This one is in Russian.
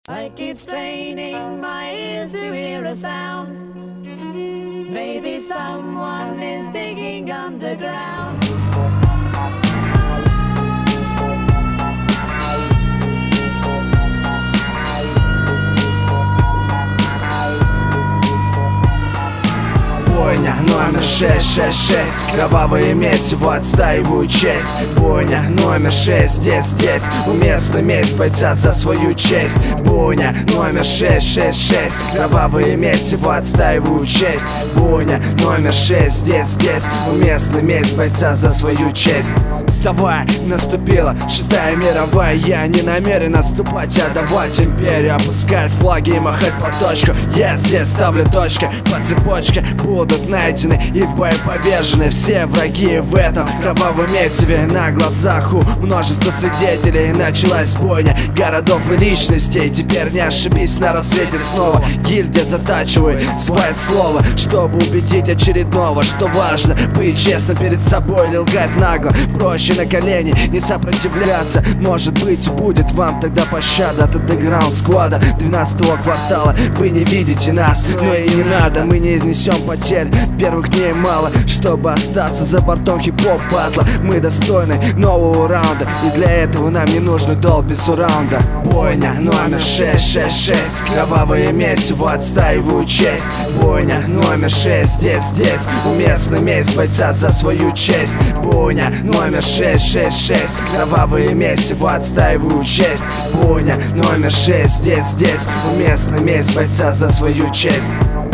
I keep straining my ears to hear a sound. Maybe someone is digging underground. Бойня номер 666, кровавое месиво, отстаиваю честь. Бойня номер 6, здесь уместно месть бойца за свою честь. Бойня номер 666, кровавое месиво, отстаиваю честь. Бойня номер 6, здесь уместно месть бойца за свою честь. Вставай, наступила 6-я мировая. Я не намерен отступать, а давать империю. Опускать флаги и махать платочком. Я здесь ставлю точки по цепочке. Будут найдены и в бою повержены все враги в этом кровавом месиве. На глазах у множества свидетелей началась бойня городов и личностей. Теперь не ошибись, на рассвете снова гильдия затачивает свое слово, чтобы убедить очередного, что важно быть честным перед собой или лгать нагло. Проще на колени не сопротивляться. Может быть, будет вам тогда пощада от андеграунд сквада 12-го квартала. Вы не видите нас, но и не надо. Мы не изнесем потерь, первых дней мало, чтобы остаться за бортом хип-хоп батла. Мы достойны нового раунда, и для этого нам не нужны долби сараунда. Бойня номер 666, кровавое месиво, отстаиваю честь. Бойня номер 6, здесь уместно месть бойца за свою честь. Бойня номер 666, кровавое месиво, отстаиваю честь. Бойня номер 6, здесь уместно месть бойца за свою честь.